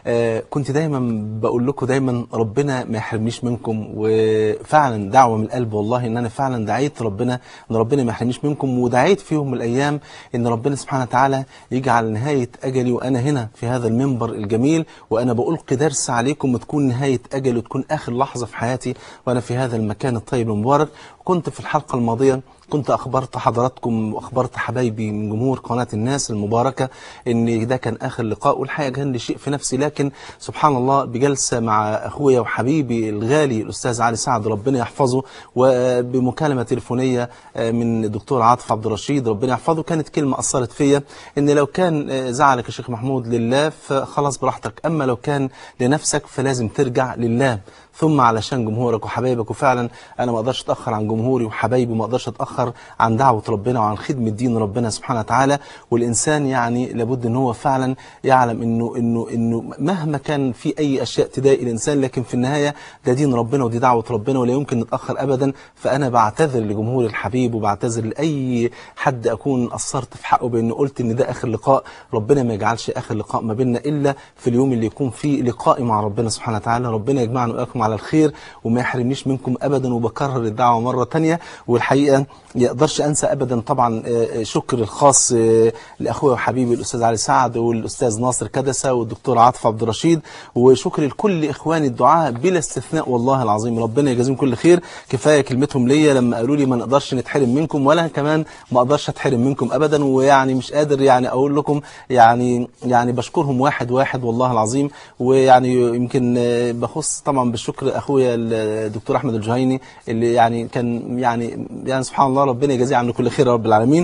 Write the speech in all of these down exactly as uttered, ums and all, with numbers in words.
آه كنت دايما بقول لكم دايما ربنا ما يحرمنيش منكم، وفعلا دعوة من القلب والله ان انا فعلا دعيت ربنا ان ربنا ما يحرمنيش منكم، ودعيت في يوم من الايام ان ربنا سبحانه وتعالى يجعل نهاية اجلي وانا هنا في هذا المنبر الجميل، وانا بألقي درس عليكم وتكون نهاية اجلي وتكون اخر لحظة في حياتي وانا في هذا المكان الطيب المبارك. كنت في الحلقة الماضية كنت أخبرت حضراتكم وأخبرت حبايبي من جمهور قناة الناس المباركة إن ده كان آخر لقاء، والحقيقة كان لي شيء في نفسي، لكن سبحان الله بجلسة مع أخويا وحبيبي الغالي الأستاذ علي سعد ربنا يحفظه، وبمكالمة تليفونية من الدكتور عاطف عبد الرشيد ربنا يحفظه، كانت كلمة أثرت فيا إن لو كان زعلك يا شيخ محمود لله فخلاص براحتك، أما لو كان لنفسك فلازم ترجع لله ثم علشان جمهورك وحبايبك. وفعلا انا ما اقدرش اتاخر عن جمهوري وحبايبي، ما اقدرش اتاخر عن دعوه ربنا وعن خدمه دين ربنا سبحانه وتعالى. والانسان يعني لابد ان هو فعلا يعلم انه انه انه مهما كان في اي اشياء تضايق الانسان، لكن في النهايه ده دين ربنا ودي دعوه ربنا ولا يمكن نتاخر ابدا. فانا بعتذر لجمهوري الحبيب وبعتذر لاي حد اكون قصرت في حقه بان قلت ان ده اخر لقاء. ربنا ما يجعلش اخر لقاء ما بيننا الا في اليوم اللي يكون فيه لقائي مع ربنا سبحانه وتعالى. ربنا يجمعنا واياكم على الخير وما يحرمنيش منكم ابدا. وبكرر الدعوه مره ثانيه، والحقيقه ما اقدرش انسى ابدا طبعا شكر الخاص لاخويا وحبيبي الاستاذ علي سعد والاستاذ ناصر كدسه والدكتور عاطف عبد الرشيد، وشكر لكل اخواني الدعاء بلا استثناء والله العظيم. ربنا يجازيهم كل خير. كفايه كلمتهم ليا لما قالوا لي ما نقدرش نتحرم منكم، ولا كمان ما اقدرش اتحرم منكم ابدا. ويعني مش قادر يعني اقول لكم يعني يعني بشكرهم واحد واحد والله العظيم. ويعني يمكن بخص طبعا بالشكر اخويا الدكتور احمد الجهيني اللي يعني كان يعني يعني سبحان الله ربنا يجازيه عنه كل خير يا رب العالمين.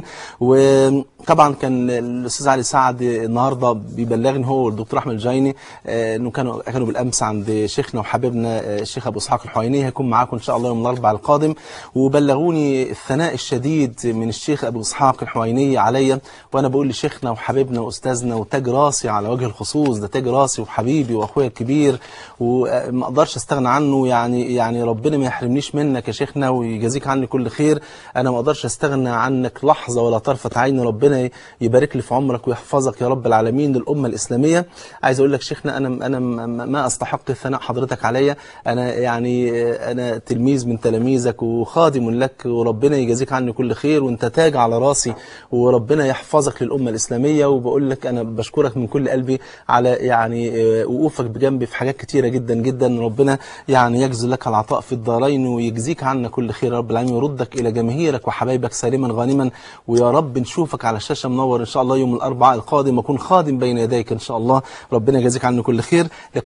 وطبعا كان الاستاذ علي سعد النهارده بيبلغني هو والدكتور احمد الجهيني انه كانوا كانوا بالامس عند شيخنا وحبيبنا الشيخ ابو اسحاق الحويني، هيكون معاكم ان شاء الله يوم الاربعاء القادم. وبلغوني الثناء الشديد من الشيخ ابو اسحاق الحويني عليا، وانا بقول لشيخنا وحبيبنا واستاذنا وتاج راسي على وجه الخصوص، ده تاج راسي وحبيبي واخويا الكبير وما اقدرش استغنى عنه. يعني يعني ربنا ما يحرمنيش منك يا شيخنا ويجازيك عني كل خير. انا ما اقدرش استغنى عنك لحظه ولا طرفه عين. ربنا يبارك لي في عمرك ويحفظك يا رب العالمين للامه الاسلاميه. عايز اقول لك شيخنا انا انا ما استحق ثناء حضرتك عليا، انا يعني انا تلميذ من تلاميذك وخادم لك، وربنا يجازيك عني كل خير، وانت تاج على راسي، وربنا يحفظك للامه الاسلاميه. وبقول لك انا بشكرك من كل قلبي على يعني وقوفك بجنبي في حاجات كتيره جدا جدا. ربنا يعني يجزي لك العطاء في الدارين ويجزيك عنا كل خير يا رب العالمين، ويردك الى جماهيرك وحبايبك سالما غانما. ويا رب نشوفك على الشاشه منور ان شاء الله يوم الاربعاء القادم، اكون خادم بين يديك ان شاء الله. ربنا يجازيك عني كل خير.